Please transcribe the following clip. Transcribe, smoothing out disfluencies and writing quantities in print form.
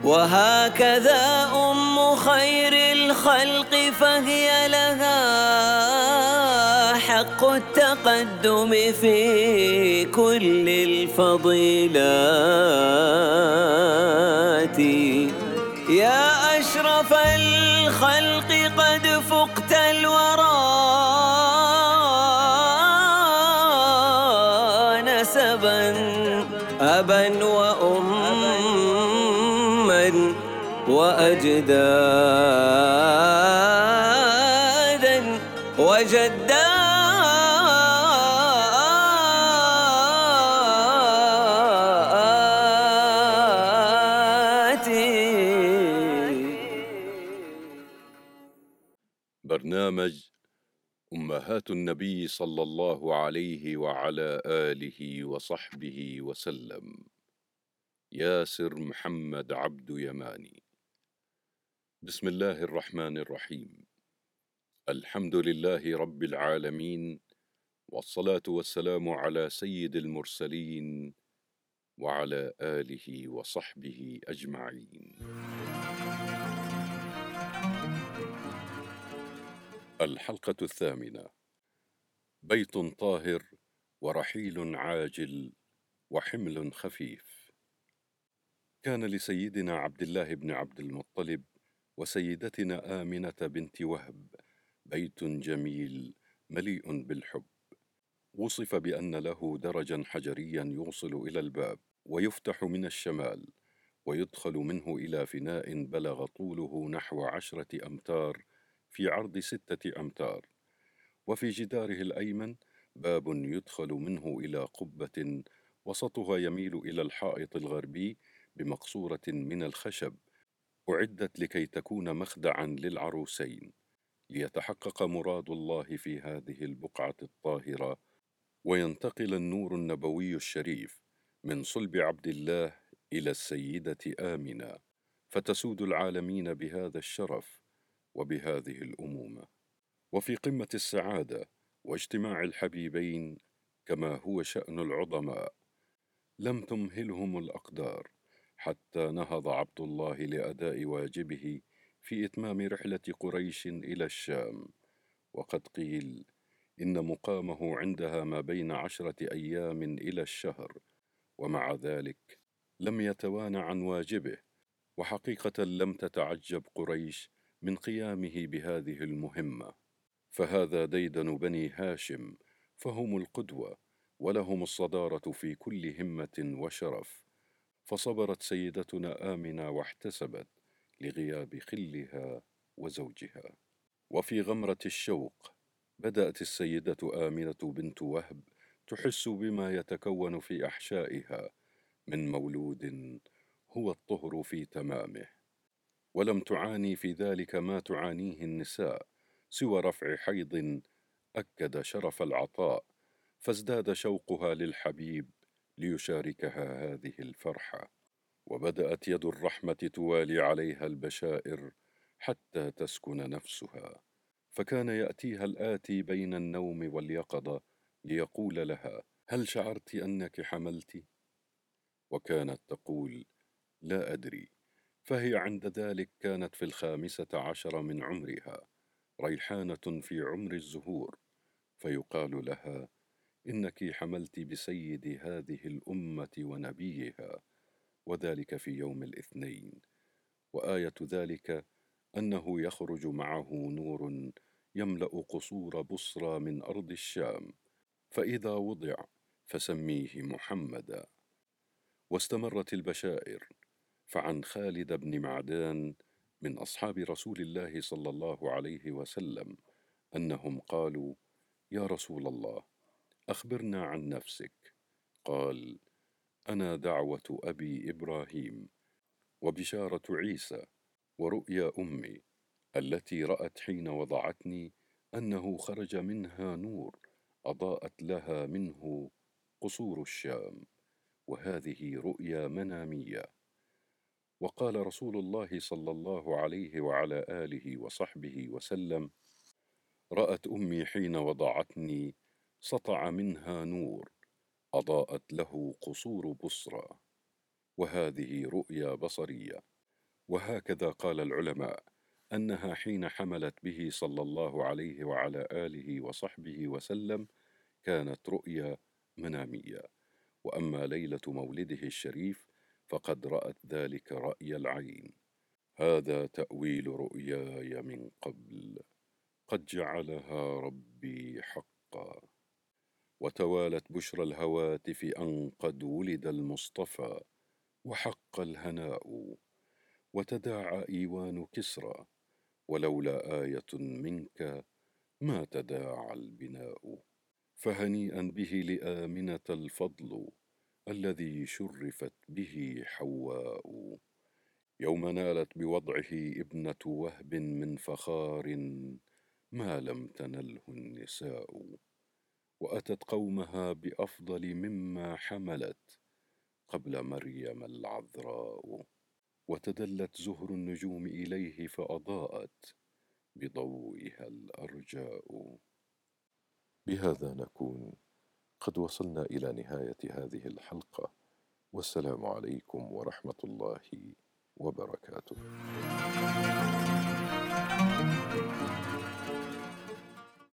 وهكذا أم خير الخلق فهي لها حق التقدم في كل الفضيلات. يا أشرف الخلق قد فقت الورى نسبا أبا وأما وأجدادا وجدات. برنامج أمهات النبي صلى الله عليه وعلى آله وصحبه وسلم. ياسر محمد عبد يماني. بسم الله الرحمن الرحيم. الحمد لله رب العالمين، والصلاة والسلام على سيد المرسلين وعلى آله وصحبه أجمعين. الحلقة الثامنة: بيت طاهر ورحيل عاجل وحمل خفيف. كان لسيدنا عبد الله بن عبد المطلب وسيدتنا آمنة بنت وهب بيت جميل مليء بالحب، وصف بأن له درجا حجريا يوصل إلى الباب ويفتح من الشمال، ويدخل منه إلى فناء بلغ طوله نحو 10 أمتار في عرض 6 أمتار، وفي جداره الأيمن باب يدخل منه إلى قبة وسطها يميل إلى الحائط الغربي بمقصورة من الخشب، أعدت لكي تكون مخدعا للعروسين، ليتحقق مراد الله في هذه البقعة الطاهرة، وينتقل النور النبوي الشريف من صلب عبد الله إلى السيدة آمنة، فتسود العالمين بهذا الشرف وبهذه الأمومة. وفي قمة السعادة واجتماع الحبيبين كما هو شأن العظماء، لم تمهلهم الأقدار حتى نهض عبد الله لأداء واجبه في إتمام رحلة قريش إلى الشام، وقد قيل إن مقامه عندها ما بين 10 أيام إلى الشهر، ومع ذلك لم يتوانى عن واجبه. وحقيقة لم تتعجب قريش من قيامه بهذه المهمة، فهذا ديدن بني هاشم، فهم القدوة ولهم الصدارة في كل همة وشرف. فصبرت سيدتنا آمنة واحتسبت لغياب خلها وزوجها. وفي غمرة الشوق بدأت السيدة آمنة بنت وهب تحس بما يتكون في أحشائها من مولود هو الطهر في تمامه، ولم تعاني في ذلك ما تعانيه النساء سوى رفع حيض أكد شرف العطاء، فازداد شوقها للحبيب ليشاركها هذه الفرحة، وبدأت يد الرحمة توالي عليها البشائر حتى تسكن نفسها، فكان يأتيها الآتي بين النوم واليقظة ليقول لها: هل شعرت أنك حملت؟ وكانت تقول: لا أدري، فهي عند ذلك كانت في 15 من عمرها، ريحانة في عمر الزهور، فيقال لها: إنك حملت بسيد هذه الأمة ونبيها، وذلك في يوم الاثنين، وآية ذلك أنه يخرج معه نور يملأ قصور بصرى من أرض الشام، فإذا وضع فسميه محمدا. واستمرت البشائر، فعن خالد بن معدان من أصحاب رسول الله صلى الله عليه وسلم أنهم قالوا: يا رسول الله، أخبرنا عن نفسك. قال: أنا دعوة أبي إبراهيم، وبشارة عيسى، ورؤيا أمي التي رأت حين وضعتني أنه خرج منها نور أضاءت لها منه قصور الشام، وهذه رؤيا منامية. وقال رسول الله صلى الله عليه وعلى آله وصحبه وسلم: رأت أمي حين وضعتني سطع منها نور أضاءت له قصور بصرى، وهذه رؤيا بصرية. وهكذا قال العلماء أنها حين حملت به صلى الله عليه وعلى آله وصحبه وسلم كانت رؤيا منامية. وأما ليلة مولده الشريف فقد رأت ذلك رأي العين. هذا تأويل رؤياي من قبل قد جعلها ربي حقا. وتوالت بشرى الهواتف أن قد ولد المصطفى وحق الهناء. وتداعى إيوان كسرى ولولا آية منك ما تداعى البناء. فهنيئا به لآمنة الفضل الذي شرفت به حواء. يوم نالت بوضعه ابنة وهب من فخار ما لم تنله النساء. وأتت قومها بأفضل مما حملت قبل مريم العذراء. وتدلت زهر النجوم إليه فأضاءت بضوئها الأرجاء. بهذا نكون قد وصلنا إلى نهاية هذه الحلقة، والسلام عليكم ورحمة الله وبركاته.